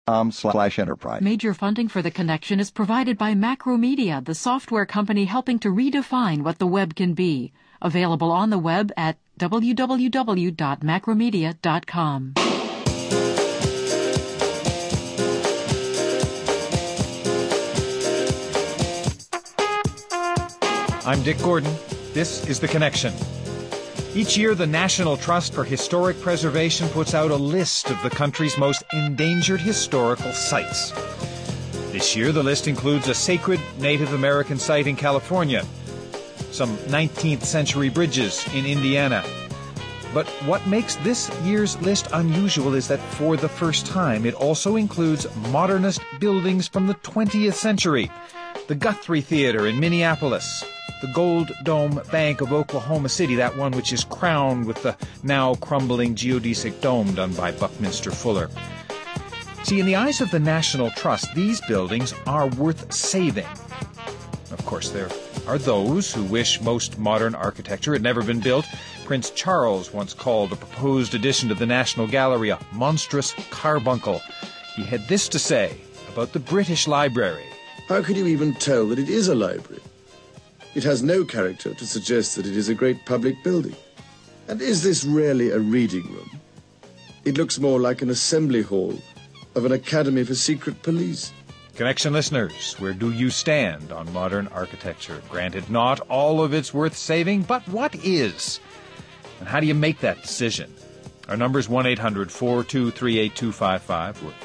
macromedia.com/enterprise. Major funding for the connection is provided by Macromedia, the software company helping to redefine what the web can be. Available on the web at www.macromedia.com. I'm Dick Gordon. This is The Connection. Each year, the National Trust for Historic Preservation puts out a list of the country's most endangered historical sites. This year, the list includes a sacred Native American site in California, some 19th century bridges in Indiana. But what makes this year's list unusual is that for the first time, it also includes modernist buildings from the 20th century. The Guthrie Theater in Minneapolis, the Gold Dome Bank of Oklahoma City, that one which is crowned with the now crumbling geodesic dome done by Buckminster Fuller. See, in the eyes of the National Trust, these buildings are worth saving. Of course, there are those who wish most modern architecture had never been built. Prince Charles once called a proposed addition to the National Gallery a monstrous carbuncle. He had this to say about the British Library. How could you even tell that it is a library? It has no character to suggest that it is a great public building. And is this really a reading room? It looks more like an assembly hall of an academy for secret police. Connection listeners, where do you stand on modern architecture? Granted, not all of it's worth saving, but what is? And how do you make that decision? Our number is 1-800-423-8255 or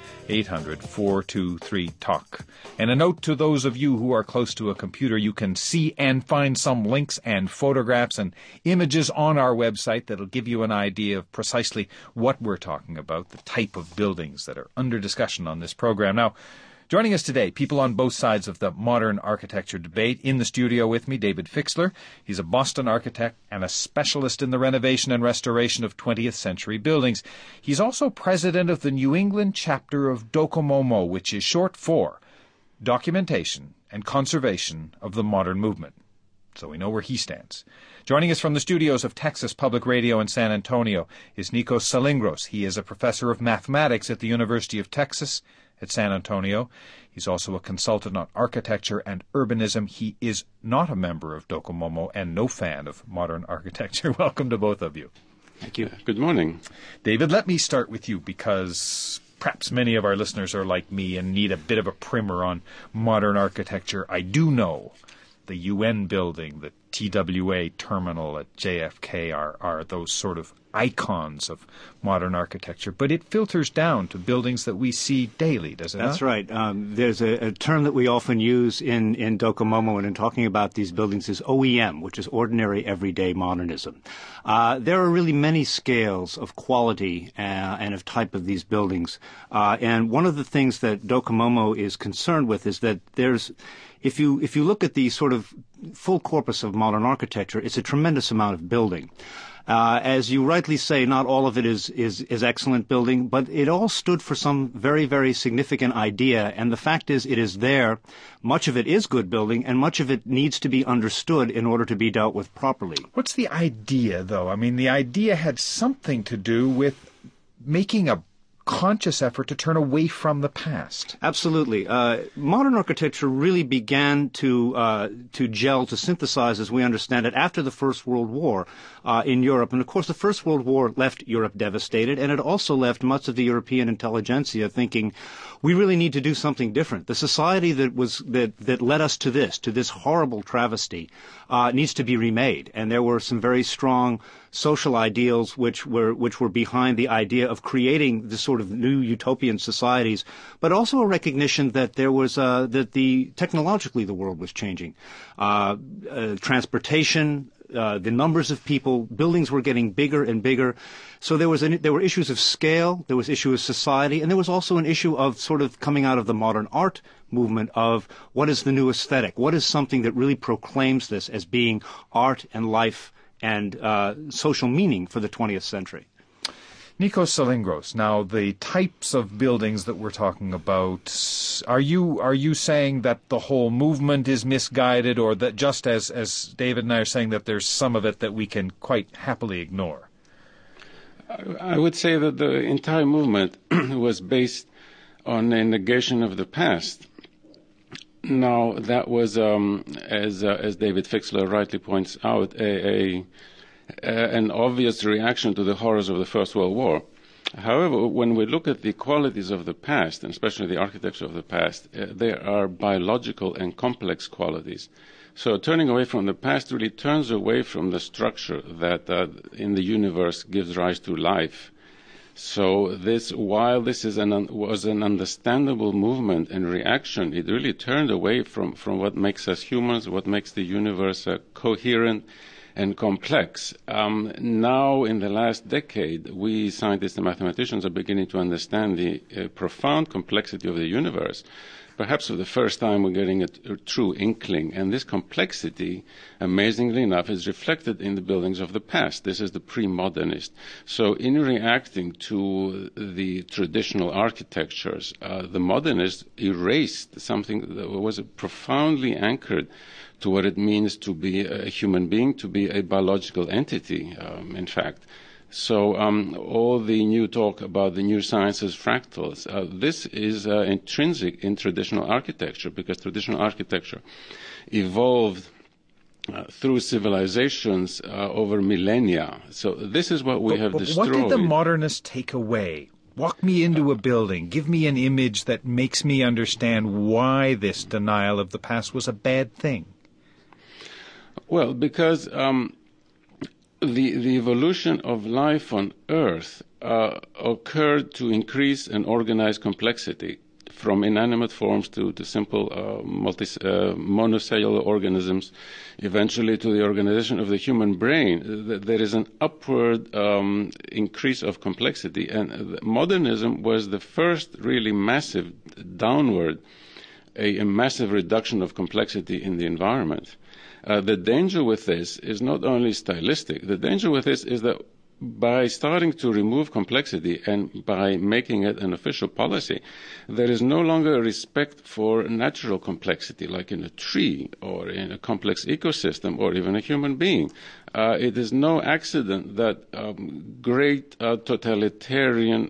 1-800-423-TALK. And a note to those of you who are close to a computer, you can see and find some links and photographs and images on our website that'll give you an idea of precisely what we're talking about, the type of buildings that are under discussion on this program. Now, joining us today, people on both sides of the modern architecture debate. In the studio with me, David Fixler. He's a Boston architect and a specialist in the renovation and restoration of 20th century buildings. He's also president of the New England chapter of DOCOMOMO, which is short for Documentation and Conservation of the Modern Movement. So we know where he stands. Joining us from the studios of Texas Public Radio in San Antonio is Nikos Salingros. He is a professor of mathematics at the University of Texas at San Antonio. He's also a consultant on architecture and urbanism. He is not a member of DOCOMOMO and no fan of modern architecture. Welcome to both of you. Thank you. Good morning. David, let me start with you because perhaps many of our listeners are like me and need a bit of a primer on modern architecture. I do know the UN building, the TWA terminal at JFK are those sort of icons of modern architecture, but it filters down to buildings that we see daily, does it not? That's right. There's a term that we often use in DOCOMOMO and in talking about these buildings is OEM, which is ordinary everyday modernism. There are really many scales of quality and of type of these buildings. And one of the things that DOCOMOMO is concerned with is that if you look at the sort of full corpus of modern architecture, it's a tremendous amount of building. As you rightly say, not all of it is excellent building, but it all stood for some very, very significant idea, and the fact is it is there. Much of it is good building, and much of it needs to be understood in order to be dealt with properly. What's the idea, though? I mean, the idea had something to do with making a conscious effort to turn away from the past. Absolutely. Modern architecture really began to gel, to synthesize, as we understand it, after the First World War in Europe. And of course, the First World War left Europe devastated, and it also left much of the European intelligentsia thinking, we really need to do something different. The society that led us to this horrible travesty, needs to be remade. And there were some very strong social ideals which were behind the idea of creating this sort of new utopian societies, but also a recognition that there was technologically the world was changing. Transportation, the numbers of people, buildings were getting bigger and bigger. So there were issues of scale, there was issue of society, and there was also an issue of sort of coming out of the modern art movement of what is the new aesthetic, what is something that really proclaims this as being art and life and social meaning for the 20th century. Nikos Salingros, now the types of buildings that we're talking about, are you saying that the whole movement is misguided, or that just as David and I are saying that there's some of it that we can quite happily ignore? I would say that the entire movement was based on a negation of the past. Now, that was, as David Fixler rightly points out, an obvious reaction to the horrors of the First World War. However, when we look at the qualities of the past, and especially the architecture of the past, there are biological and complex qualities. So turning away from the past really turns away from the structure that in the universe gives rise to life. So while this was an understandable movement and reaction, it really turned away from what makes us humans, what makes the universe coherent and complex. Now, in the last decade, we scientists and mathematicians are beginning to understand the profound complexity of the universe. Perhaps for the first time, we're getting a true inkling. And this complexity, amazingly enough, is reflected in the buildings of the past. This is the pre-modernist. So in reacting to the traditional architectures, the modernists erased something that was profoundly anchored to what it means to be a human being, to be a biological entity, in fact. So all the new talk about the new sciences, fractals, this is intrinsic in traditional architecture, because traditional architecture evolved through civilizations over millennia. So this is what we have destroyed. What did the modernists take away? Walk me into a building. Give me an image that makes me understand why this denial of the past was a bad thing. Well, because the evolution of life on Earth occurred to increase and organize complexity, from inanimate forms to simple monocellular organisms, eventually to the organization of the human brain. There is an upward increase of complexity, and modernism was the first really massive downward, a massive reduction of complexity in the environment. The danger with this is not only stylistic. The danger with this is that by starting to remove complexity and by making it an official policy, there is no longer a respect for natural complexity, like in a tree or in a complex ecosystem or even a human being. It is no accident that great totalitarian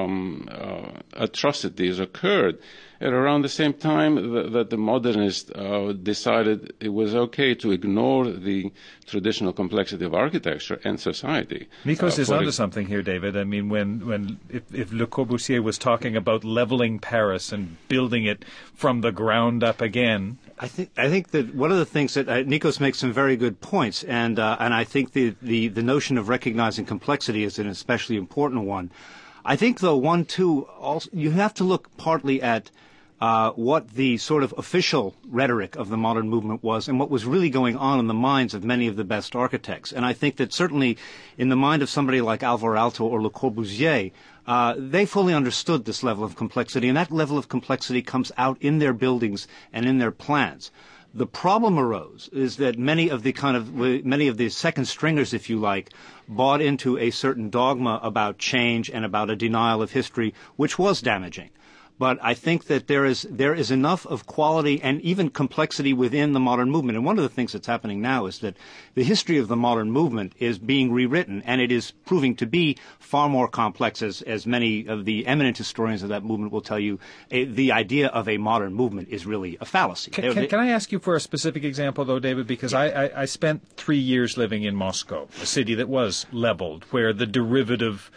atrocities occurred at around the same time that the modernists decided it was okay to ignore the traditional complexity of architecture and society. Nikos is onto something here, David. I mean, if Le Corbusier was talking about leveling Paris and building it from the ground up again, I think that one of the things that Nikos makes some very good points, and I think the notion of recognizing complexity is an especially important one. I think, though, also, you have to look partly at what the sort of official rhetoric of the modern movement was and what was really going on in the minds of many of the best architects. And I think that certainly in the mind of somebody like Alvar Aalto or Le Corbusier, they fully understood this level of complexity, and that level of complexity comes out in their buildings and in their plans. The problem arose is that many of the second stringers, if you like, bought into a certain dogma about change and about a denial of history, which was damaging. But I think that there is enough of quality and even complexity within the modern movement. And one of the things that's happening now is that the history of the modern movement is being rewritten, and it is proving to be far more complex, as many of the eminent historians of that movement will tell you. The idea of a modern movement is really a fallacy. Can I ask you for a specific example, though, David? Because I spent 3 years living in Moscow, a city that was leveled, where the derivative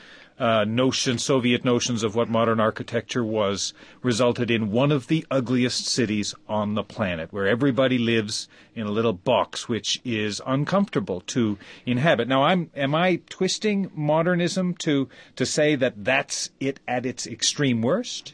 Soviet notions of what modern architecture was resulted in one of the ugliest cities on the planet, where everybody lives in a little box which is uncomfortable to inhabit. Now, am I twisting modernism to say that that's it at its extreme worst?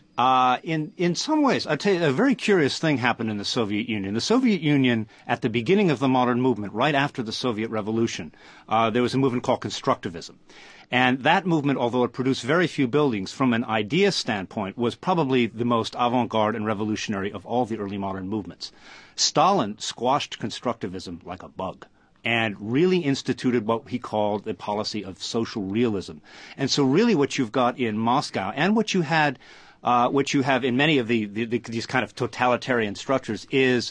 In some ways, I'll tell you, a very curious thing happened in the Soviet Union. The Soviet Union, at the beginning of the modern movement, right after the Soviet Revolution, there was a movement called constructivism. And that movement, although it produced very few buildings, from an idea standpoint, was probably the most avant-garde and revolutionary of all the early modern movements. Stalin squashed constructivism like a bug and really instituted what he called the policy of social realism. And so really what you've got in Moscow, and what you have in many of these kind of totalitarian structures, is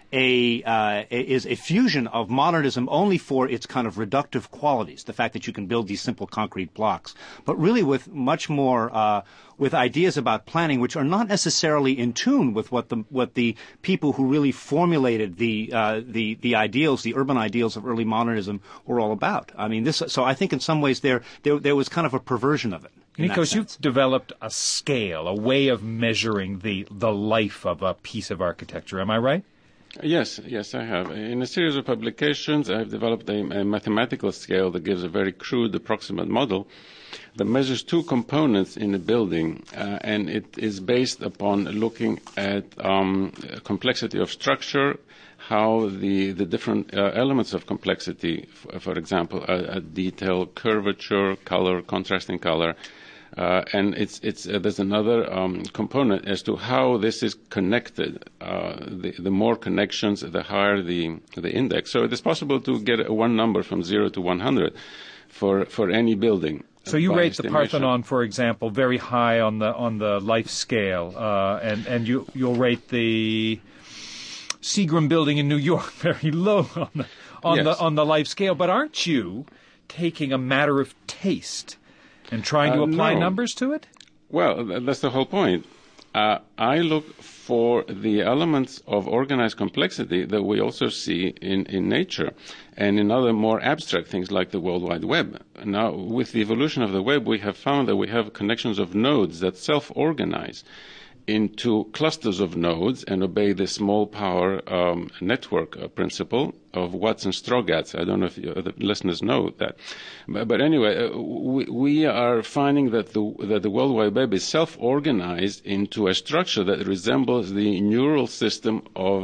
is a fusion of modernism only for its kind of reductive qualities, the fact that you can build these simple concrete blocks, but really with much more with ideas about planning which are not necessarily in tune with what the people who really formulated the ideals, the urban ideals of early modernism were all about. I mean, so I think in some ways there was kind of a perversion of it. Nikos, you've developed a scale, a way of measuring the life of a piece of architecture. Am I right? Yes, I have. In a series of publications, I've developed a mathematical scale that gives a very crude approximate model that measures two components in a building, and it is based upon looking at complexity of structure, how the different elements of complexity, for example, detail, curvature, color, contrasting color, and there's another component as to how this is connected. The more connections, the higher the index. So it is possible to get one number from 0 to 100 for any building. So you rate the Parthenon, for example, very high on the life scale, and you'll rate the Seagram building in New York very low on the life scale. But aren't you taking a matter of taste and trying to apply numbers to it? Well, that's the whole point. I look for the elements of organized complexity that we also see in nature and in other more abstract things like the World Wide Web. Now, with the evolution of the web, we have found that we have connections of nodes that self-organize into clusters of nodes and obey the small power network principle of Watts and Strogatz. I don't know if the listeners know that. But anyway, we are finding that the World Wide Web is self-organized into a structure that resembles the neural system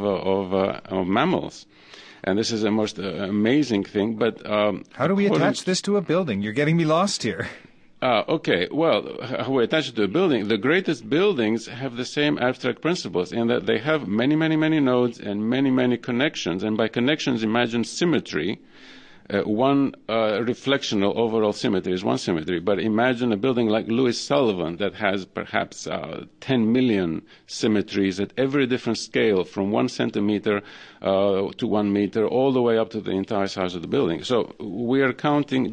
of mammals. And this is a most amazing thing. But how do we attach this to a building? You're getting me lost here. Okay, well, how we attach it to a building, the greatest buildings have the same abstract principles in that they have many, many, many nodes and many, many connections. And by connections, imagine symmetry. One reflectional overall symmetry is one symmetry. But imagine a building like Louis Sullivan that has perhaps 10 million symmetries at every different scale, from 1 centimeter to 1 meter, all the way up to the entire size of the building. So we are counting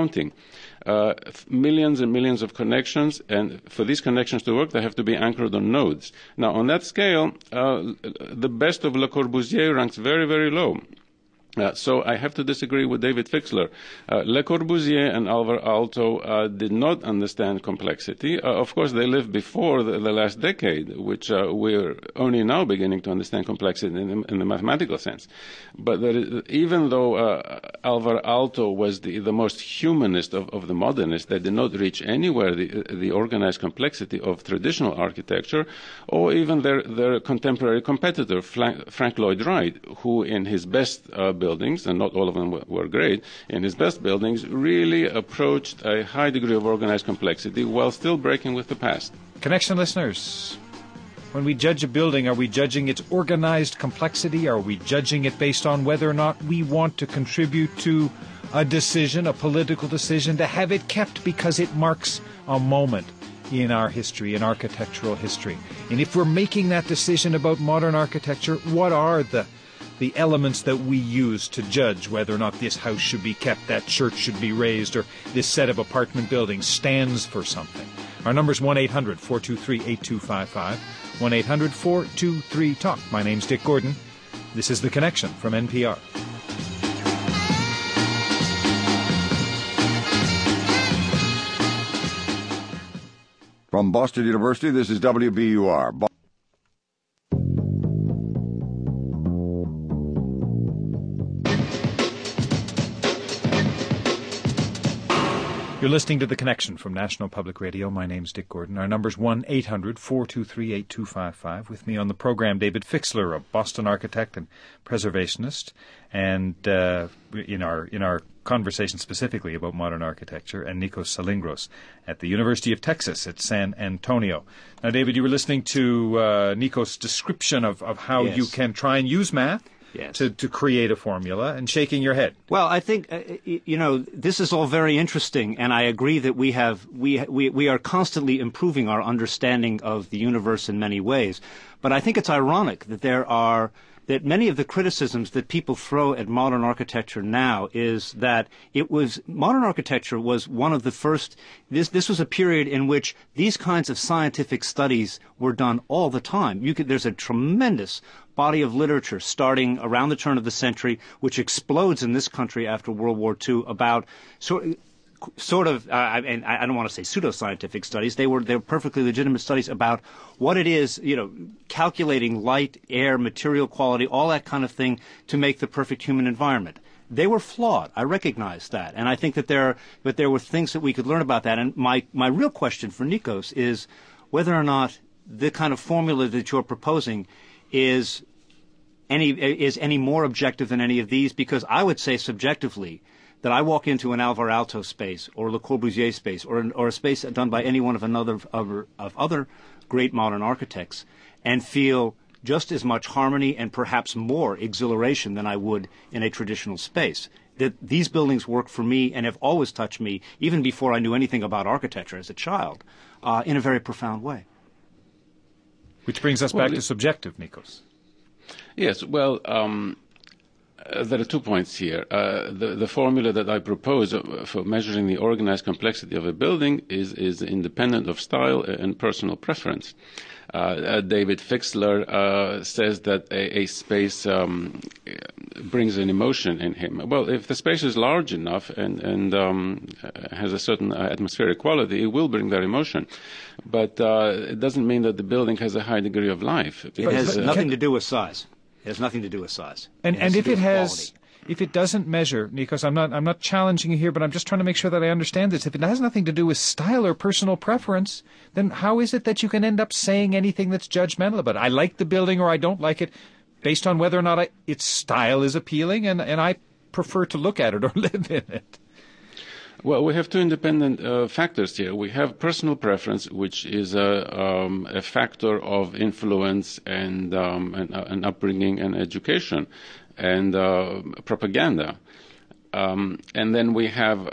millions and millions of connections, and for these connections to work, they have to be anchored on nodes. Now, on that scale, the best of Le Corbusier ranks very, very low. So I have to disagree with David Fixler. Le Corbusier and Alvar Aalto did not understand complexity. Of course, they lived before the last decade, which we're only now beginning to understand complexity in the mathematical sense. But even though Alvar Aalto was the most humanist of the modernists, they did not reach anywhere the organized complexity of traditional architecture, or even their contemporary competitor, Frank Lloyd Wright, who in his best buildings, and not all of them were great, in his best buildings really approached a high degree of organized complexity while still breaking with the past. Connection listeners, when we judge a building, are we judging its organized complexity? Are we judging it based on whether or not we want to contribute to a decision, a political decision, to have it kept because it marks a moment in our history, in architectural history? And if we're making that decision about modern architecture, what are the elements that we use to judge whether or not this house should be kept, that church should be raised, or this set of apartment buildings stands for something? Our number is 1-800-423-8255, 1-800-423-TALK. My name's Dick Gordon. This is The Connection from NPR. From Boston University, this is WBUR. You're listening to The Connection from National Public Radio. My name's Dick Gordon. Our number's 1-800-423-8255. With me on the program, David Fixler, a Boston architect and preservationist, and in our conversation specifically about modern architecture, and Nikos Salingros at the University of Texas at San Antonio. Now, David, you were listening to Nikos' description of how you can try and use math. Yes. To create a formula, and shaking your head. Well, I think this is all very interesting, and I agree that we are constantly improving our understanding of the universe in many ways. But I think it's ironic that there are that many of the criticisms that people throw at modern architecture now is that modern architecture was one of the first, this was a period in which these kinds of scientific studies were done all the time. There's a tremendous body of literature starting around the turn of the century, which explodes in this country after World War II about and I don't want to say pseudoscientific studies. They were perfectly legitimate studies about what it is, calculating light, air, material quality, all that kind of thing to make the perfect human environment. They were flawed. I recognize that, and I think that there were things that we could learn about that. And my real question for Nikos is whether or not the kind of formula that you're proposing is any more objective than any of these, because I would say subjectively that I walk into an Alvar Aalto space or Le Corbusier space or a space done by any one of other great modern architects and feel just as much harmony and perhaps more exhilaration than I would in a traditional space. That these buildings work for me and have always touched me, even before I knew anything about architecture as a child, in a very profound way. Which brings us back to subjective, Nikos. Yes, well, there are 2 points here. The formula that I propose for measuring the organized complexity of a building is independent of style and personal preference. David Fixler says that a space brings an emotion in him. Well, if the space is large enough and has a certain atmospheric quality, it will bring that emotion. But it doesn't mean that the building has a high degree of life. It has nothing to do with size. It has nothing to do with size. And if it doesn't measure, Nikos, I'm not challenging you here, but I'm just trying to make sure that I understand this. If it has nothing to do with style or personal preference, then how is it that you can end up saying anything that's judgmental about it? I like the building or I don't like it based on whether or not its style is appealing, and I prefer to look at it or live in it. Well, we have 2 independent factors here. We have personal preference, which is a factor of influence and upbringing and education and propaganda. And then we have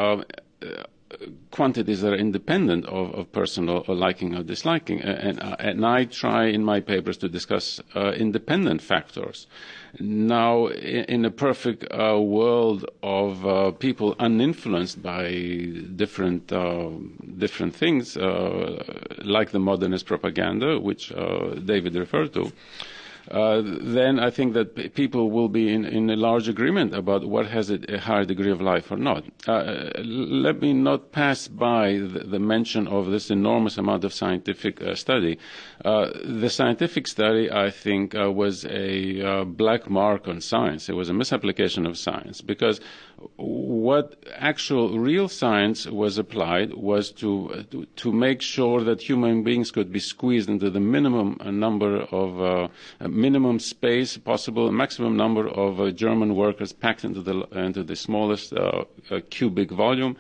quantities that are independent of personal liking or disliking. And I try in my papers to discuss independent factors. Now, in a perfect world of people uninfluenced by different things, like the modernist propaganda, which David referred to, then I think that people will be in a large agreement about what has a higher degree of life or not. Let me not pass by the mention of this enormous amount of scientific study. The scientific study, I think, was a black mark on science. It was a misapplication of science, because what actual real science was applied was to make sure that human beings could be squeezed into the minimum number of minimum space possible, maximum number of German workers packed into the smallest cubic volume.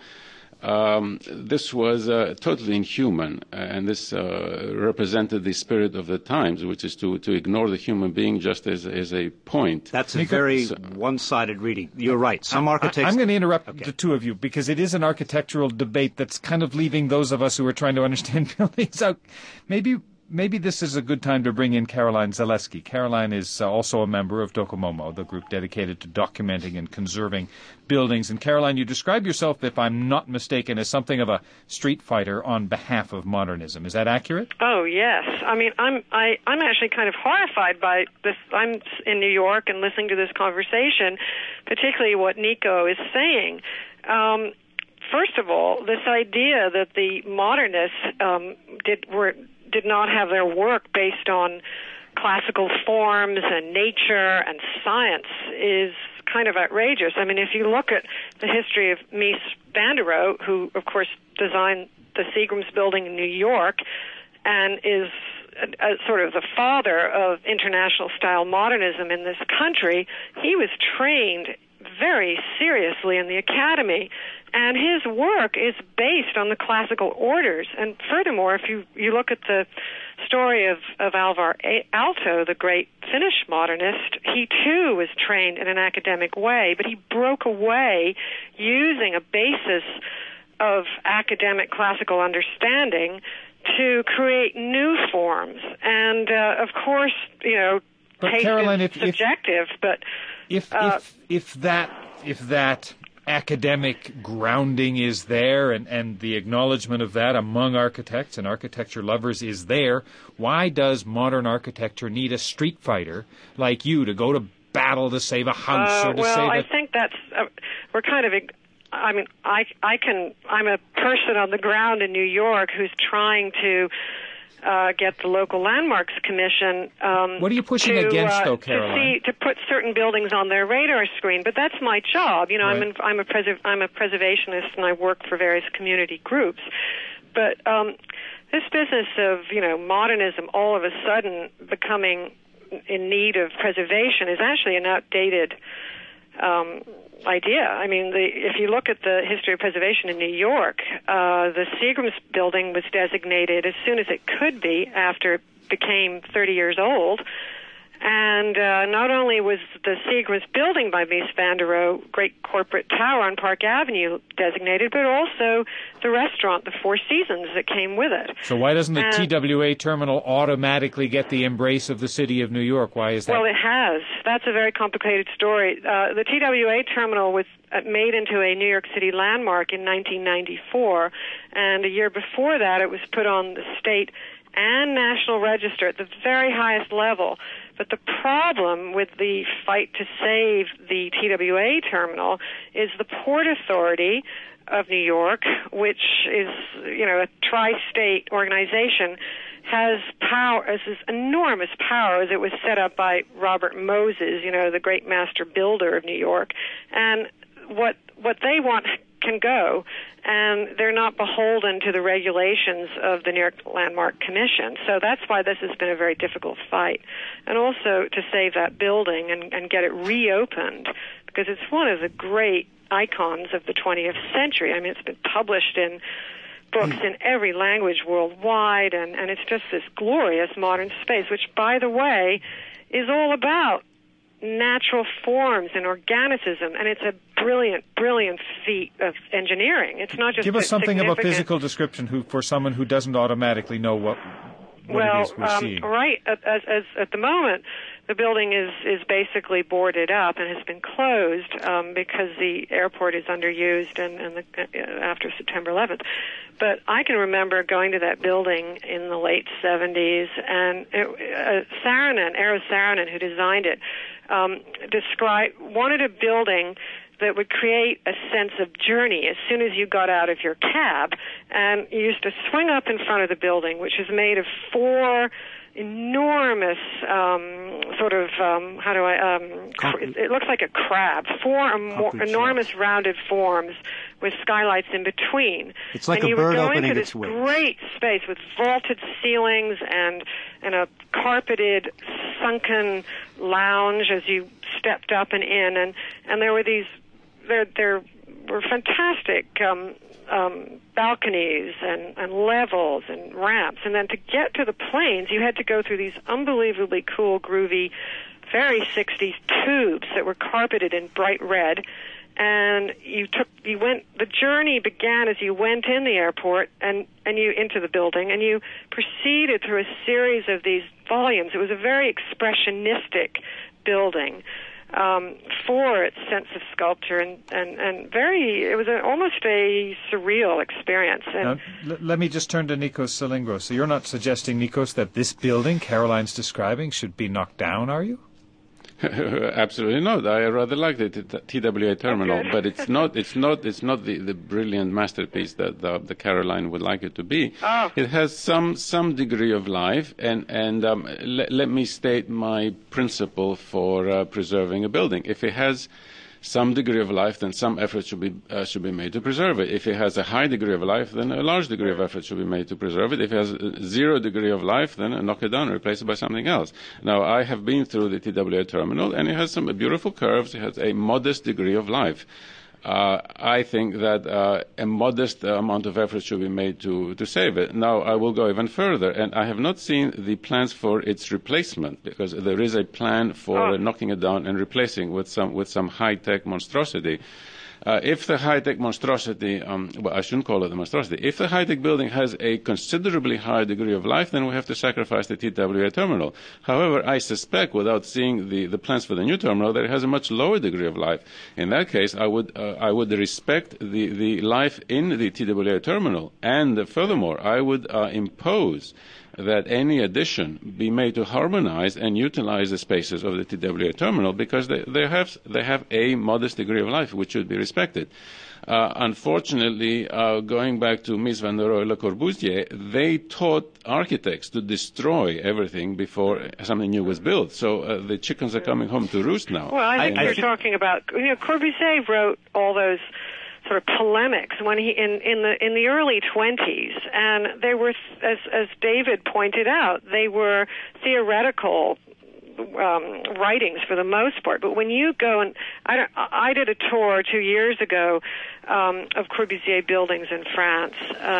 This was totally inhuman, and this represented the spirit of the times, which is to ignore the human being just as a point. That's a very one-sided reading. You're right. Some architects... I'm going to interrupt the two of you, because it is an architectural debate that's kind of leaving those of us who are trying to understand buildings out. Maybe this is a good time to bring in Caroline Zaleski. Caroline is also a member of DocoMomo, the group dedicated to documenting and conserving buildings. And Caroline, you describe yourself, if I'm not mistaken, as something of a street fighter on behalf of modernism. Is that accurate? Oh, yes. I mean, I'm actually kind of horrified by this. I'm in New York and listening to this conversation, particularly what Nico is saying. First of all, this idea that the modernists did not have their work based on classical forms and nature and science is kind of outrageous. I mean, if you look at the history of Mies van der Rohe, who, of course, designed the Seagram's building in New York and is sort of the father of international-style modernism in this country, he was trained very seriously in the academy, and his work is based on the classical orders. And furthermore, if you look at the story of Alvar Aalto, the great Finnish modernist, he too was trained in an academic way, but he broke away using a basis of academic classical understanding to create new forms. And of course, taste Caroline, is subjective, but if that academic grounding is there and the acknowledgement of that among architects and architecture lovers is there, why does modern architecture need a street fighter like you to go to battle to save a house or to save I think that's we're kind of. I mean, I'm a person on the ground in New York who's trying to get the local landmarks commission. What are you pushing against, though, Caroline? To put certain buildings on their radar screen, but that's my job. You know, right. I'm a preservationist, and I work for various community groups. But this business of modernism all of a sudden becoming in need of preservation is actually an outdated idea. I mean, if you look at the history of preservation in New York, the Seagram's building was designated as soon as it could be after it became 30 years old. And not only was the Seagram's building by Mies van der Rohe, great corporate tower on Park Avenue, designated, but also the restaurant, the Four Seasons, that came with it. So why doesn't the TWA terminal automatically get the embrace of the city of New York? Why is that? Well, it has. That's a very complicated story. The TWA terminal was made into a New York City landmark in 1994, and a year before that it was put on the state and national register at the very highest level. But the problem with the fight to save the TWA terminal is the Port Authority of New York, which is, a tri-state organization, has power, as this enormous power, as it was set up by Robert Moses, the great master builder of New York. And what they want can go, and they're not beholden to the regulations of the New York Landmark Commission. So that's why this has been a very difficult fight. And also to save that building and get it reopened, because it's one of the great icons of the 20th century. I mean, it's been published in books in every language worldwide, and it's just this glorious modern space, which, by the way, is all about natural forms and organicism, and it's a brilliant, brilliant feat of engineering. It's not just give us something of a physical description for someone who doesn't automatically know what it is we're seeing. Right. As at the moment, the building is basically boarded up and has been closed because the airport is underused and after September 11th. But I can remember going to that building in the late 70s, and Eero Saarinen, who designed it, wanted a building that would create a sense of journey as soon as you got out of your cab. And you used to swing up in front of the building, which is made of four enormous it looks like a crab, four enormous rounded forms with skylights in between. It's like and a bird you opening would its go into wings. this great space with vaulted ceilings and a carpeted sunken lounge as you stepped up and in, and there were these there were fantastic balconies and levels and ramps, and then to get to the planes you had to go through these unbelievably cool, groovy, very 60s tubes that were carpeted in bright red. And the journey began as you went in the airport and you into the building, and you proceeded through a series of these volumes. It was a very expressionistic building for its sense of sculpture and it was almost a surreal experience. Now, let me just turn to Nikos Salingros. So you're not suggesting, Nikos, that this building Caroline's describing should be knocked down, are you? Absolutely not. I rather like the TWA terminal, but it's not the brilliant masterpiece that the Caroline would like it to be. Oh. It has some degree of life, and let me state my principle for preserving a building. If it has some degree of life, then some effort should be made to preserve it. If it has a high degree of life, then a large degree of effort should be made to preserve it. If it has 0 degree of life, then knock it down and replace it by something else. Now, I have been through the TWA terminal, and it has some beautiful curves. It has a modest degree of life. I think that a modest amount of effort should be made to save it. Now, I will go even further, and I have not seen the plans for its replacement, because there is a plan for knocking it down and replacing with some high-tech monstrosity. If the high-tech monstrosity, well, I shouldn't call it a monstrosity, if the high-tech building has a considerably higher degree of life, then we have to sacrifice the TWA terminal. However, I suspect, without seeing the plans for the new terminal, that it has a much lower degree of life. In that case, I would respect the life in the TWA terminal, and furthermore, I would impose that any addition be made to harmonize and utilize the spaces of the TWA terminal, because they have a modest degree of life which should be respected. Unfortunately, going back to Mies van der Rohe Le Corbusier, they taught architects to destroy everything before something new was built. So the chickens are coming home to roost now. Well, I think you're talking about, Corbusier wrote all those sort of polemics when he in the early 20s, and they were, as David pointed out, they were theoretical writings for the most part. But when you go and I did a tour 2 years ago of Corbusier buildings in France,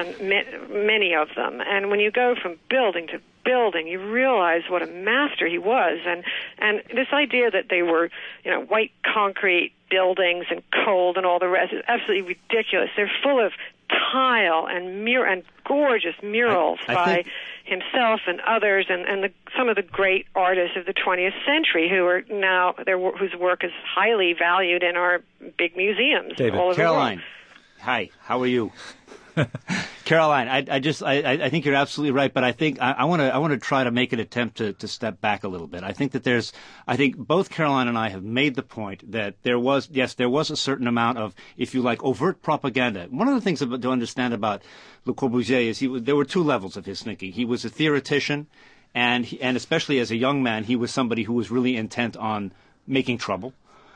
many of them, and when you go from building to building, you realize what a master he was, and this idea that they were, white concrete buildings and cold and all the rest is absolutely ridiculous. They're full of tile and gorgeous murals by himself and others, and some of the great artists of the 20th century who are now whose work is highly valued in our big museums David, all over Caroline. the world. Hi, how are you? Caroline, I think you're absolutely right, but I think I want to try to make an attempt to step back a little bit. I think that I think both Caroline and I have made the point that there was a certain amount of, if you like, overt propaganda. One of the things to understand about Le Corbusier is there were two levels of his thinking. He was a theoretician, and especially as a young man, he was somebody who was really intent on making trouble.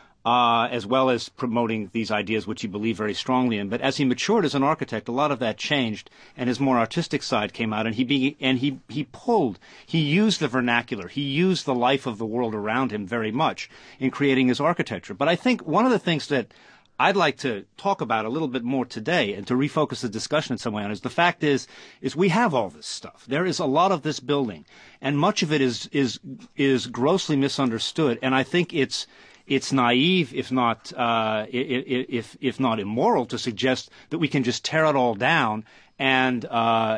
As well as promoting these ideas which he believed very strongly in. But as he matured as an architect, a lot of that changed, and his more artistic side came out, and he used the vernacular, he used the life of the world around him very much in creating his architecture. But I think one of the things that I'd like to talk about a little bit more today, and to refocus the discussion in some way on, is the fact is we have all this stuff. There is a lot of this building, and much of it is grossly misunderstood, and I think it's naive, if not immoral, to suggest that we can just tear it all down and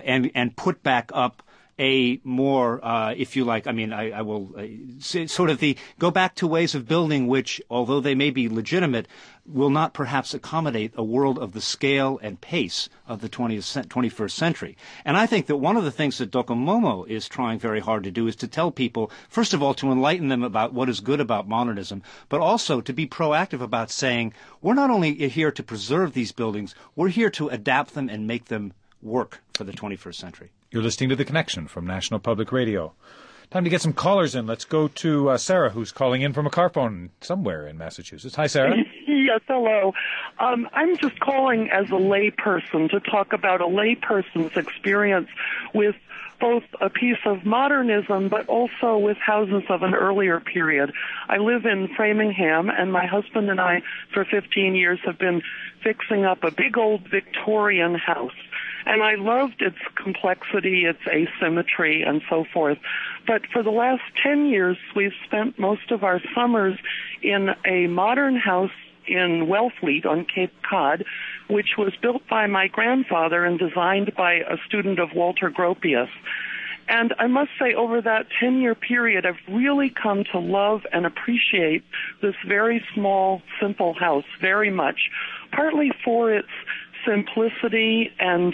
put back up a more, if you like, I will say sort of go back to ways of building which, although they may be legitimate, will not perhaps accommodate a world of the scale and pace of the 21st century. And I think that one of the things that Docomomo is trying very hard to do is to tell people, first of all, to enlighten them about what is good about modernism, but also to be proactive about saying, we're not only here to preserve these buildings, we're here to adapt them and make them work for the 21st century. You're listening to The Connection from National Public Radio. Time to get some callers in. Let's go to Sarah, who's calling in from a car phone somewhere in Massachusetts. Hi, Sarah. Yes, hello. I'm just calling as a layperson to talk about a layperson's experience with both a piece of modernism but also with houses of an earlier period. I live in Framingham, and my husband and I, for 15 years, have been fixing up a big old Victorian house. And I loved its complexity, its asymmetry, and so forth. But for the last 10 years, we've spent most of our summers in a modern house in Wellfleet on Cape Cod, which was built by my grandfather and designed by a student of Walter Gropius. And I must say, over that 10-year period, I've really come to love and appreciate this very small, simple house very much, partly for its simplicity, and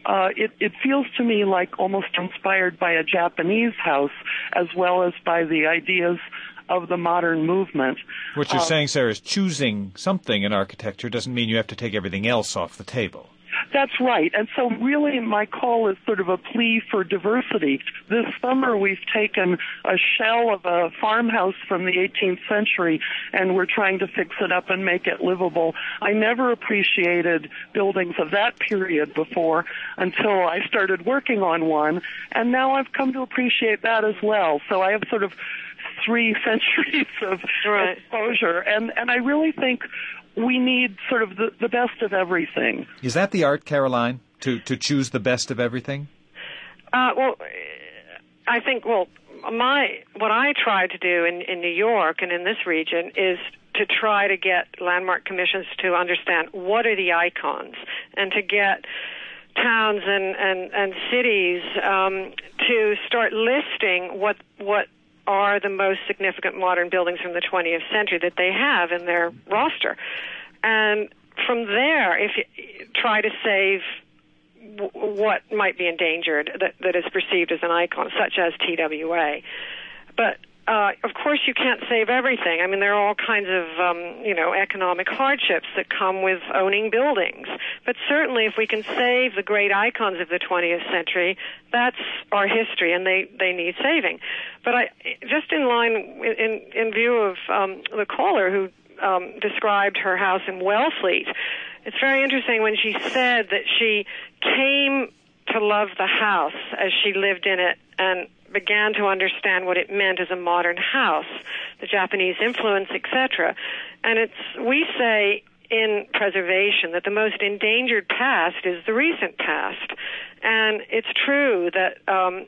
it feels to me like almost inspired by a Japanese house as well as by the ideas of the modern movement. What you're saying, Sarah, is choosing something in architecture doesn't mean you have to take everything else off the table. That's right. And so really my call is sort of a plea for diversity. This summer we've taken a shell of a farmhouse from the 18th century and we're trying to fix it up and make it livable. I never appreciated buildings of that period before until I started working on one, and now I've come to appreciate that as well. So I have sort of 3 centuries of exposure, and I really think we need sort of the best of everything. Is that the art, Caroline, to choose the best of everything? Well, I think, what I try to do in New York and in this region is to try to get landmark commissions to understand what are the icons, and to get towns and cities to start listing what are the most significant modern buildings from the 20th century that they have in their roster. And from there, if you try to save what might be endangered that is perceived as an icon, such as TWA. But of course, you can't save everything. I mean, there are all kinds of, economic hardships that come with owning buildings. But certainly, if we can save the great icons of the 20th century, that's our history, and they need saving. But just in line, in view of the caller who described her house in Wellfleet, it's very interesting when she said that she came to love the house as she lived in it and began to understand what it meant as a modern house, the Japanese influence, etc. And we say in preservation that the most endangered past is the recent past. And it's true that our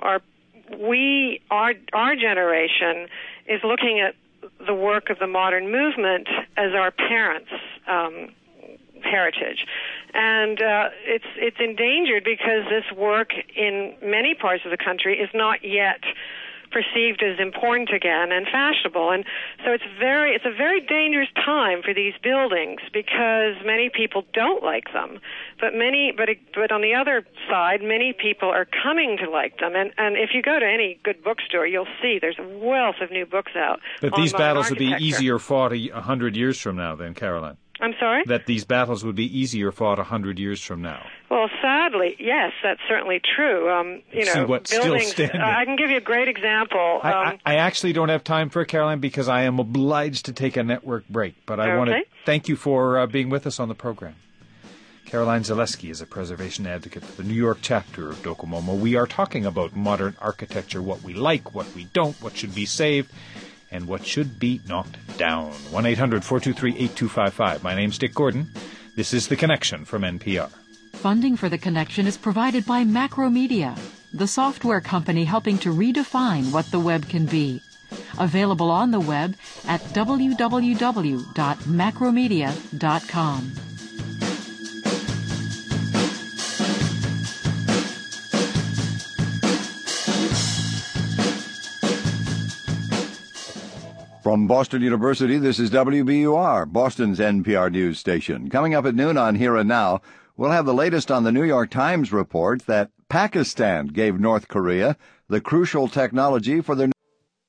generation is looking at the work of the modern movement as our parents' heritage. And it's endangered because this work in many parts of the country is not yet perceived as important again and fashionable. And so it's a very dangerous time for these buildings because many people don't like them. But on the other side, many people are coming to like them. And if you go to any good bookstore, you'll see there's a wealth of new books out. But these battles would be easier fought 100 years from now then, Caroline. I'm sorry? That these battles would be easier fought 100 years from now. Well, sadly, yes, that's certainly true. See what's buildings, still standing. I can give you a great example. I actually don't have time for it, Caroline, because I am obliged to take a network break. But I want to thank you for being with us on the program. Caroline Zaleski is a preservation advocate for the New York chapter of Docomomo. We are talking about modern architecture, what we like, what we don't, what should be saved, and what should be knocked down. 1-800-423-8255. My name's Dick Gordon. This is The Connection from NPR. Funding for The Connection is provided by Macromedia, the software company helping to redefine what the web can be. Available on the web at www.macromedia.com. From Boston University, this is WBUR, Boston's NPR news station. Coming up at noon on Here and Now, we'll have the latest on the New York Times report that Pakistan gave North Korea the crucial technology for their...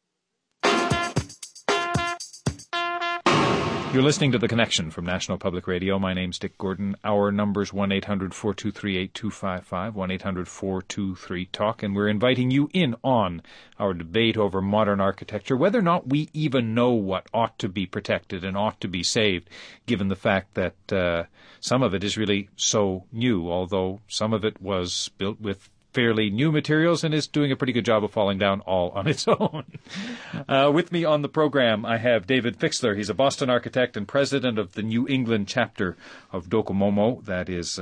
You're listening to The Connection from National Public Radio. My name's Dick Gordon. Our number's 1-800-423-8255, 1-800-423-TALK, and we're inviting you in on our debate over modern architecture, whether or not we even know what ought to be protected and ought to be saved, given the fact that some of it is really so new, although some of it was built with fairly new materials and is doing a pretty good job of falling down all on its own. With me on the program, I have David Fixler. He's a Boston architect and president of the New England chapter of Docomomo. That is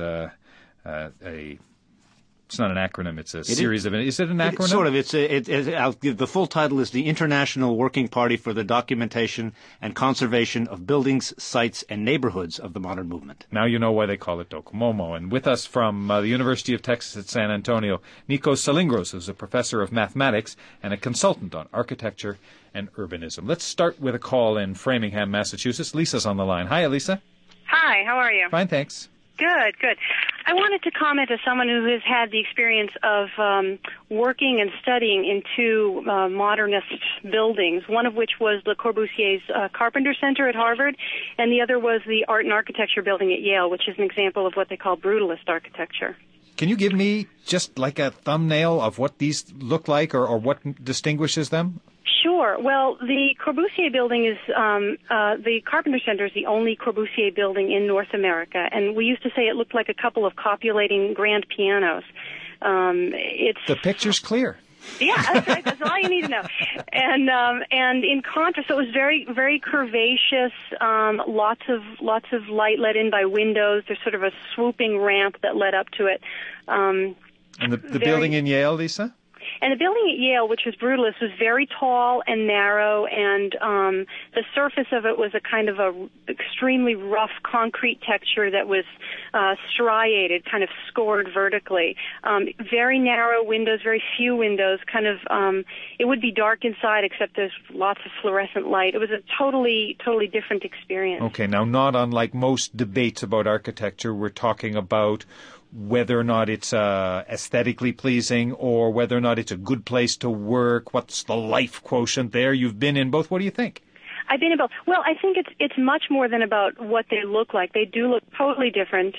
it's not an acronym. It's a series of... Is it an acronym? Sort of. I'll give the full title is the International Working Party for the Documentation and Conservation of Buildings, Sites, and Neighborhoods of the Modern Movement. Now you know why they call it Docomomo. And with us from the University of Texas at San Antonio, Nikos Salingros, who's a professor of mathematics and a consultant on architecture and urbanism. Let's start with a call in Framingham, Massachusetts. Lisa's on the line. Hi, Lisa. Hi, how are you? Fine, thanks. Good. I wanted to comment as someone who has had the experience of working and studying in two modernist buildings, one of which was Le Corbusier's Carpenter Center at Harvard, and the other was the Art and Architecture building at Yale, which is an example of what they call brutalist architecture. Can you give me just like a thumbnail of what these look like or what distinguishes them? Sure. Well, the Corbusier building is, the Carpenter Center is the only Corbusier building in North America, and we used to say it looked like a couple of copulating grand pianos. The picture's clear. Yeah, that's right. That's all you need to know. And in contrast, so it was very, very curvaceous. Lots of light let in by windows. There's sort of a swooping ramp that led up to it. And the building in Yale, Lisa? And the building at Yale, which was Brutalist, was very tall and narrow, and the surface of it was a kind of a extremely rough concrete texture that was striated, kind of scored vertically. Very narrow windows, very few windows, kind of, it would be dark inside except there's lots of fluorescent light. It was a totally different experience. Okay, now not unlike most debates about architecture, we're talking about whether or not it's aesthetically pleasing or whether or not it's a good place to work. What's the life quotient there? You've been in both. What do you think? I've been in both. Well, I think it's much more than about what they look like. They do look totally different.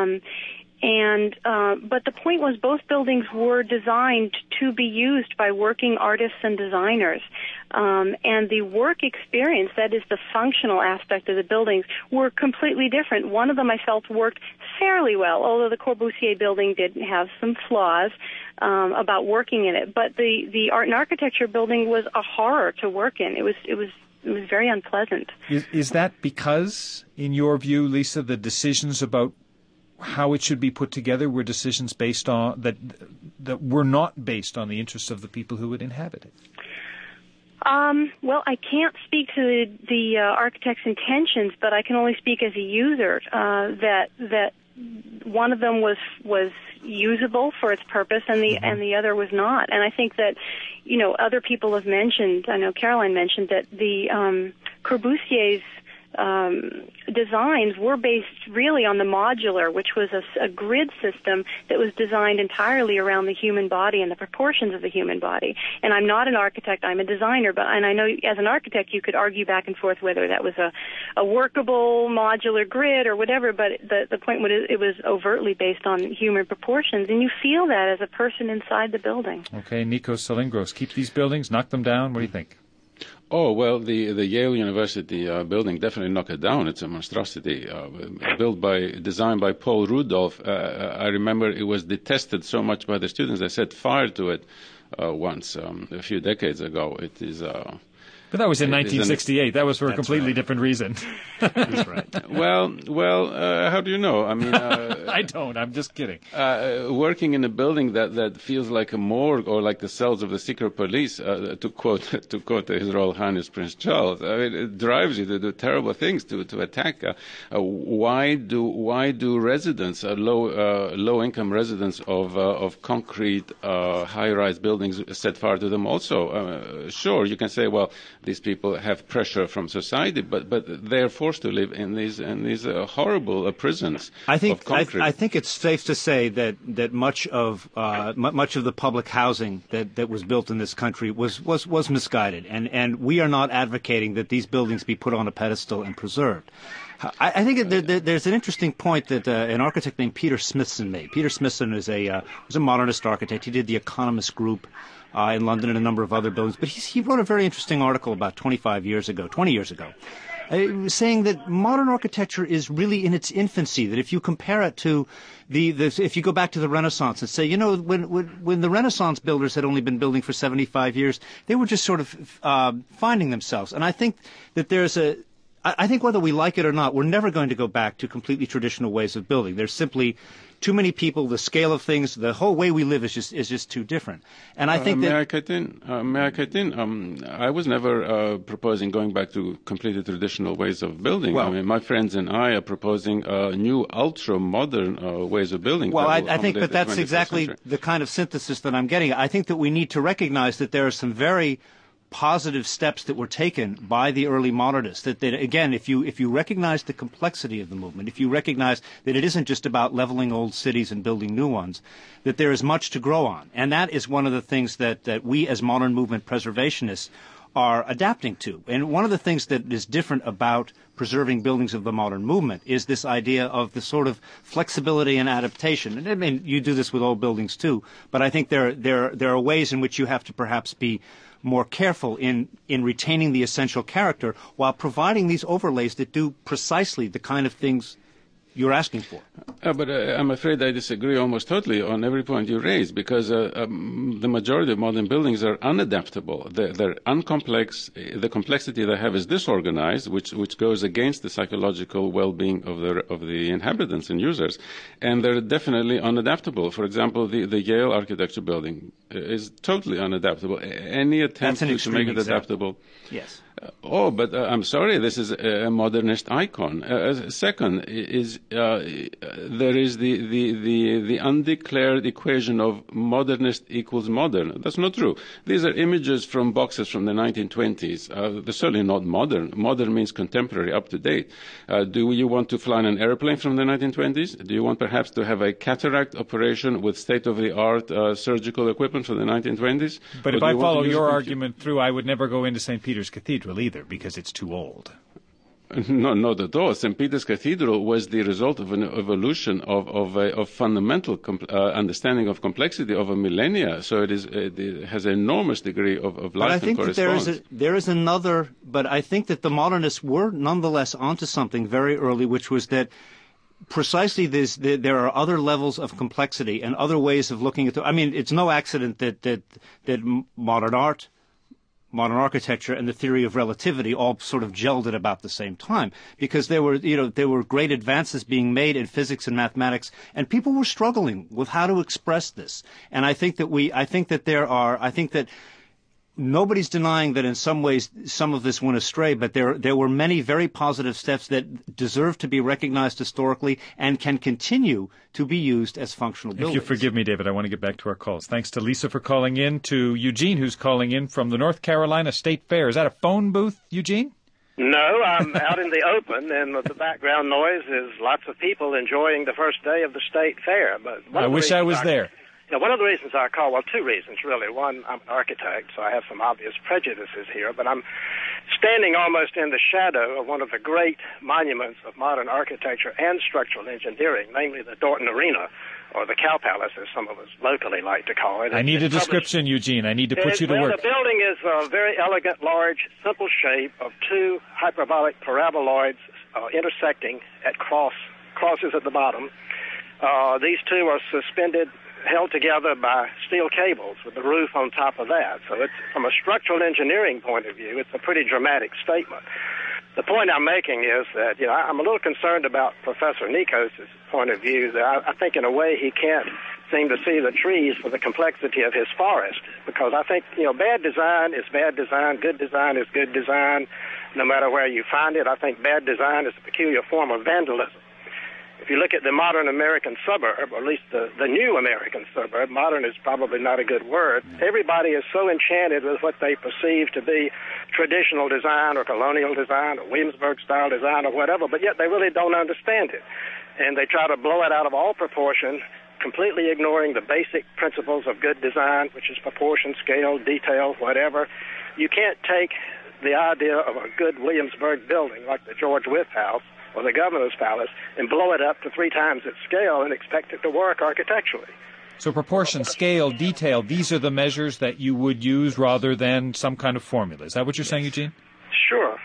But the point was both buildings were designed to be used by working artists and designers. And the work experience, that is the functional aspect of the buildings, were completely different. One of them I felt worked fairly well, although the Corbusier building did have some flaws about working in it. But the art and architecture building was a horror to work in. It was very unpleasant. Is that because, in your view, Lisa, the decisions about how it should be put together were decisions based on that were not based on the interests of the people who would inhabit it? Well, I can't speak to the architect's intentions, but I can only speak as a user. That one of them was usable for its purpose, and the other was not. And I think that, other people have mentioned. I know Caroline mentioned that the Corbusier's designs were based really on the modular, which was a grid system that was designed entirely around the human body and the proportions of the human body. And I'm not an architect, I'm a designer, and I know as an architect you could argue back and forth whether that was a workable modular grid or whatever, but the point was it was overtly based on human proportions, and you feel that as a person inside the building. Okay, Nikos Salingros, keep these buildings, knock them down, what do you think? Oh, well, the Yale University building definitely knocked it down. It's a monstrosity, designed by Paul Rudolph. I remember it was detested so much by the students, they set fire to it once, a few decades ago. It is... But that was in 1968. That was for a completely different reason. That's right. Well, how do you know? I mean, I don't. I'm just kidding. Working in a building that feels like a morgue or like the cells of the secret police, to quote His Royal Highness Prince Charles, I mean, it drives you to do terrible things, to attack. Why do residents, low income residents of concrete high-rise buildings, set fire to them? Also, sure, you can say, well, these people have pressure from society, but they're forced to live in these horrible prisons of concrete. I think it's safe to say that much of the public housing that was built in this country was misguided, and we are not advocating that these buildings be put on a pedestal and preserved. I think there's an interesting point that an architect named Peter Smithson made. Peter Smithson was a modernist architect. He did the Economist Group in London and a number of other buildings. But he wrote a very interesting article about 20 years ago, saying that modern architecture is really in its infancy, that if you compare it to if you go back to the Renaissance and say, when the Renaissance builders had only been building for 75 years, they were just sort of finding themselves. And I think that I think whether we like it or not, we're never going to go back to completely traditional ways of building. There's simply too many people, the scale of things, the whole way we live is just too different. And I think May I cut in? I was never proposing going back to completely traditional ways of building. Well, I mean, my friends and I are proposing new ultra-modern ways of building. Well, I think that that's exactly the kind of synthesis that I'm getting. I think that we need to recognize that there are some very positive steps that were taken by the early modernists. That again, if you recognize the complexity of the movement, if you recognize that it isn't just about leveling old cities and building new ones, that there is much to grow on. And that is one of the things that we as modern movement preservationists are adapting to. And one of the things that is different about preserving buildings of the modern movement is this idea of the sort of flexibility and adaptation. And I mean, you do this with old buildings too, but I think there are ways in which you have to perhaps be more careful in retaining the essential character while providing these overlays that do precisely the kind of things you're asking for. But I'm afraid I disagree almost totally on every point you raise, because the majority of modern buildings are unadaptable. They're uncomplex. The complexity they have is disorganized, which goes against the psychological well-being of the inhabitants and users. And they're definitely unadaptable. For example, the Yale Architecture Building, is totally unadaptable. Any attempt to make it adaptable. Yes. But I'm sorry, this is a modernist icon. Second is there is the undeclared equation of modernist equals modern. That's not true. These are images from boxes from the 1920s. They're certainly not modern. Modern means contemporary, up to date. Do you want to fly in an airplane from the 1920s? Do you want perhaps to have a cataract operation with state-of-the-art surgical equipment from the 1920s? But if I follow your argument through, I would never go into St. Peter's Cathedral either, because it's too old. No, not at all. St. Peter's Cathedral was the result of an evolution of fundamental understanding of complexity over millennia. So it has an enormous degree of life and correspondence. That there is another, but I think that the modernists were nonetheless onto something very early, which was that precisely there are other levels of complexity and other ways of looking at I mean, it's no accident that modern art, modern architecture, and the theory of relativity all sort of gelled at about the same time, because there were great advances being made in physics and mathematics, and people were struggling with how to express this. And I think that nobody's denying that in some ways some of this went astray, but there were many very positive steps that deserve to be recognized historically and can continue to be used as functional buildings. If you forgive me, David, I want to get back to our calls. Thanks to Lisa for calling in, to Eugene, who's calling in from the North Carolina State Fair. Is that a phone booth, Eugene? No, I'm out in the open, and the background noise is lots of people enjoying the first day of the State Fair. But I wish I was there. One of the reasons I call, well, two reasons, really. One, I'm an architect, so I have some obvious prejudices here, but I'm standing almost in the shadow of one of the great monuments of modern architecture and structural engineering, namely the Dorton Arena, or the Cow Palace, as some of us locally like to call it. I need a description, Eugene. I need to put you to work. The building is a very elegant, large, simple shape of two hyperbolic paraboloids intersecting at crosses at the bottom. These two are suspended, held together by steel cables with the roof on top of that. So it's, from a structural engineering point of view, it's a pretty dramatic statement. The point I'm making is that, I'm a little concerned about Professor Nikos' point of view. That I think in a way he can't seem to see the trees for the complexity of his forest, because I think, bad design is bad design, good design is good design, no matter where you find it. I think bad design is a peculiar form of vandalism. If you look at the modern American suburb, or at least the new American suburb, modern is probably not a good word, everybody is so enchanted with what they perceive to be traditional design or colonial design or Williamsburg-style design or whatever, but yet they really don't understand it. And they try to blow it out of all proportion, completely ignoring the basic principles of good design, which is proportion, scale, detail, whatever. You can't take the idea of a good Williamsburg building like the George Wythe House or the Governor's Palace and blow it up to 3 times its scale and expect it to work architecturally. So proportion, scale, detail, these are the measures that you would use rather than some kind of formula. Is that what you're saying, Eugene? Sure.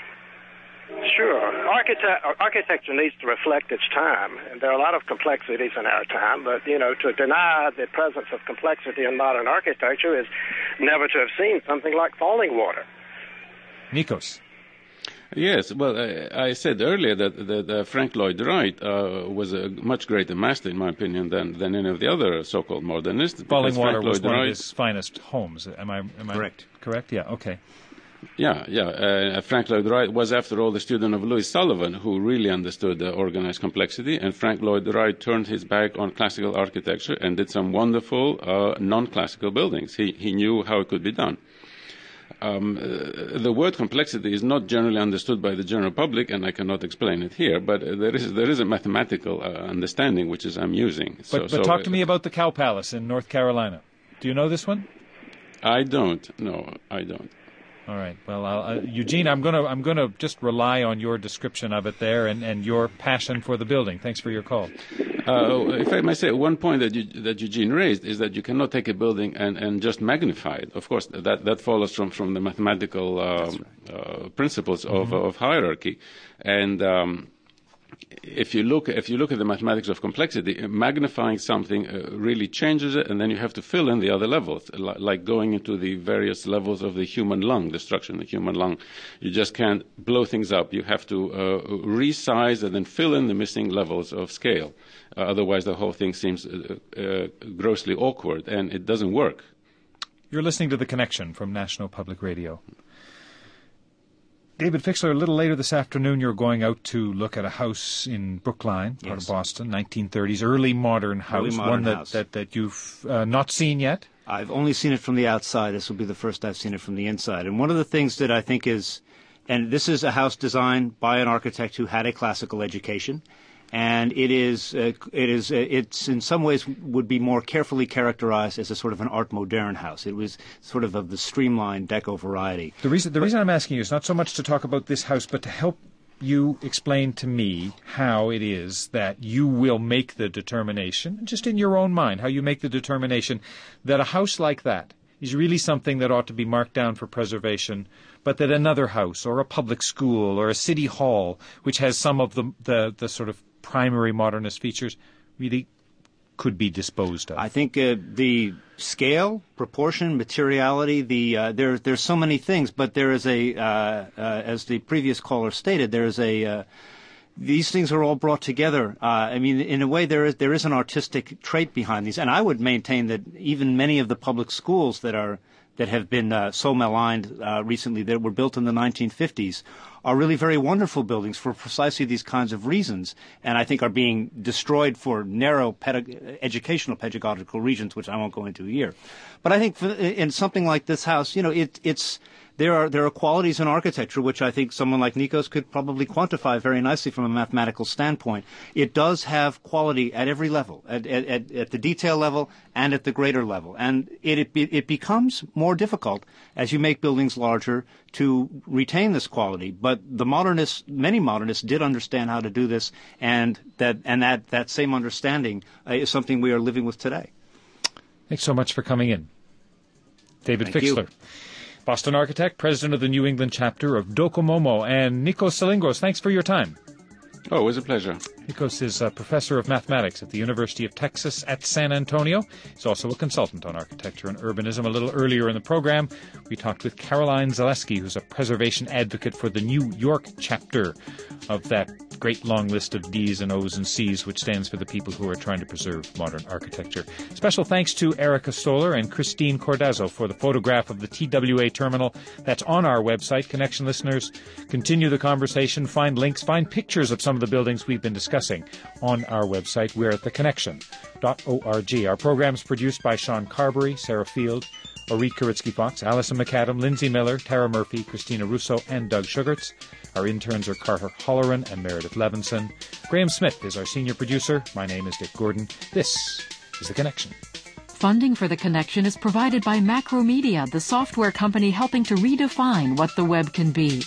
Architecture needs to reflect its time, and there are a lot of complexities in our time, but, to deny the presence of complexity in modern architecture is never to have seen something like falling water. Nikos. Yes, well, I said earlier that Frank Lloyd Wright was a much greater master, in my opinion, than any of the other so-called modernists. Falling Water was one of his finest homes. Am I correct? Correct? Yeah. Okay. Yeah. Frank Lloyd Wright was, after all, the student of Louis Sullivan, who really understood organized complexity. And Frank Lloyd Wright turned his back on classical architecture and did some wonderful non-classical buildings. He knew how it could be done. The word complexity is not generally understood by the general public, and I cannot explain it here, but there is a mathematical understanding which I'm using. But talk to me about the Cow Palace in North Carolina. Do you know this one? I don't. No, I don't. All right. Well, Eugene, I'm gonna just rely on your description of it there and your passion for the building. Thanks for your call. If I may say, one point that Eugene raised is that you cannot take a building and just magnify it. Of course, that follows from the mathematical principles of hierarchy, and if you look at the mathematics of complexity, magnifying something really changes it, and then you have to fill in the other levels, like going into the various levels of the human lung, the structure in the human lung. You just can't blow things up. You have to resize and then fill in the missing levels of scale. Otherwise, the whole thing seems grossly awkward, and it doesn't work. You're listening to The Connection from National Public Radio. David Fixler, a little later this afternoon, you're going out to look at a house in Brookline, part of Boston, 1930s, early modern house, that you've not seen yet. I've only seen it from the outside. This will be the first I've seen it from the inside. And one of the things that I think is, and this is a house designed by an architect who had a classical education, and it's in some ways would be more carefully characterized as a sort of an art moderne house. It was sort of the streamlined Deco variety. The reason I'm asking you is not so much to talk about this house, but to help you explain to me how it is that you will make the determination, just in your own mind, how you make the determination that a house like that is really something that ought to be marked down for preservation, but that another house or a public school or a city hall, which has some of the sort of primary modernist features, really could be disposed of. I think the scale, proportion, materiality, there's so many things, but there is as the previous caller stated, these things are all brought together. I mean, in a way, there is an artistic trait behind these, and I would maintain that even many of the public schools that have been so maligned recently, that were built in the 1950s, are really very wonderful buildings for precisely these kinds of reasons, and I think are being destroyed for narrow educational pedagogical reasons, which I won't go into here. But I think in something like this house, there are qualities in architecture which I think someone like Nikos could probably quantify very nicely from a mathematical standpoint. It does have quality at every level, at the detail level and at the greater level. And it becomes more difficult as you make buildings larger to retain this quality. But many modernists did understand how to do this, and that same understanding is something we are living with today. Thanks so much for coming in. David Fixler. Boston architect, president of the New England chapter of Docomomo, and Nikos Salingros, thanks for your time. Oh, it was a pleasure. Nikos is a professor of mathematics at the University of Texas at San Antonio. He's also a consultant on architecture and urbanism. A little earlier in the program, we talked with Caroline Zaleski, who's a preservation advocate for the New York chapter of that great long list of D's and O's and C's, which stands for the people who are trying to preserve modern architecture. Special thanks to Erica Stoller and Christine Cordazzo for the photograph of the TWA terminal. That's on our website. Connection listeners, continue the conversation, find links, find pictures of some of the buildings we've been discussing on our website. We're at theconnection.org. Our program is produced by Sean Carberry, Sarah Field, Orit Karitsky-Fox, Alison McAdam, Lindsay Miller, Tara Murphy, Christina Russo, and Doug Sugarts. Our interns are Carter Holleran and Meredith Levinson. Graham Smith is our senior producer. My name is Dick Gordon. This is The Connection. Funding for The Connection is provided by Macromedia, the software company helping to redefine what the web can be.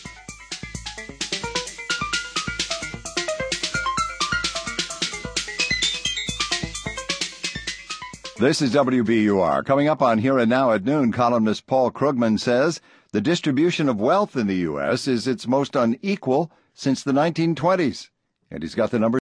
This is WBUR. Coming up on Here and Now at noon, columnist Paul Krugman says the distribution of wealth in the U.S. is its most unequal since the 1920s. And he's got the numbers.